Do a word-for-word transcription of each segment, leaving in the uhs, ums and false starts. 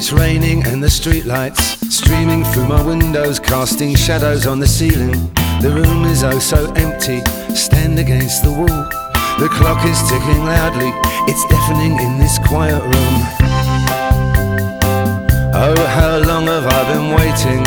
It's raining and the streetlights streaming through my windows, casting shadows on the ceiling. The room is oh so empty, stand against the wall. The clock is ticking loudly, it's deafening in this quiet room. Oh, how long have I been waiting?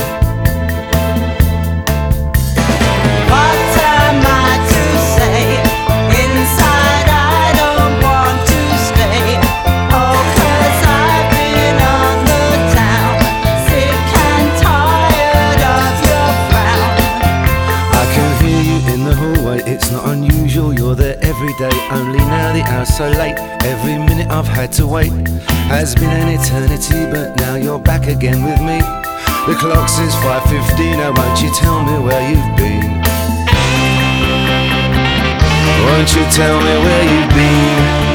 What am I to say? Inside I don't want to stay. Oh, 'cause I've been on the town, sick and tired of your frown. I can hear you in the hallway, it's not unusual, you're there every day. Only now the hour's so late, every minute I've had to wait has been an eternity, but now you're back again with me. The clock says five fifteen, oh won't you tell me where you've been? Won't you tell me where you've been?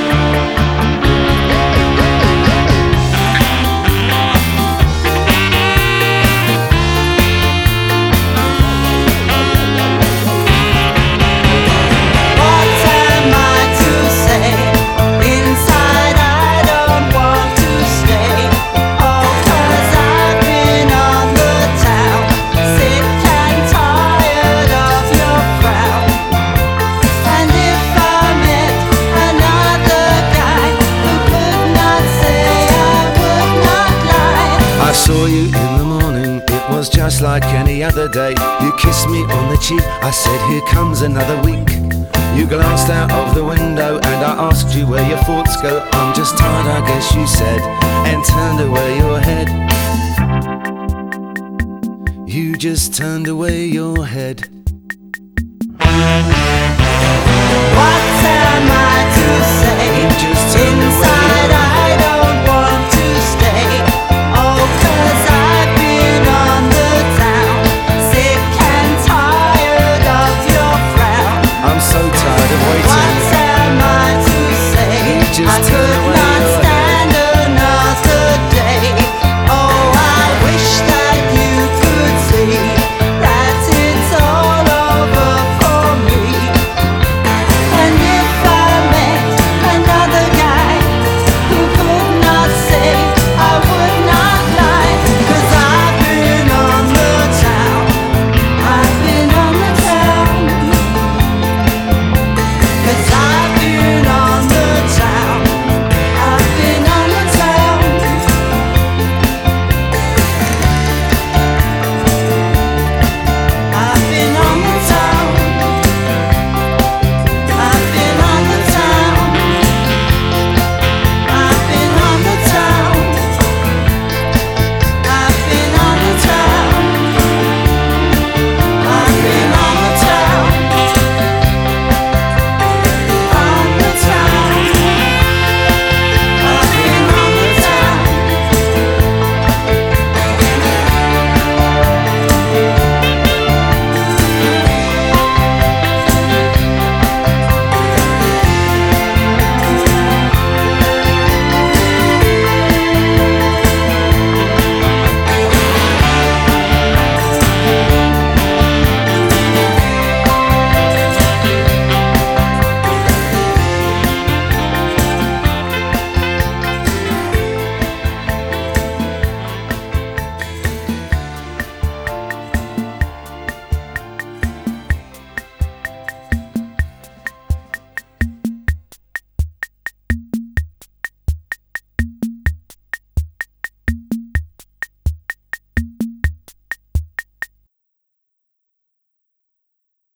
I saw you in the morning, it was just like any other day. You kissed me on the cheek, I said here comes another week. You glanced out of the window and I asked you where your thoughts go. I'm just tired, I guess you said, and turned away your head. You just turned away your head.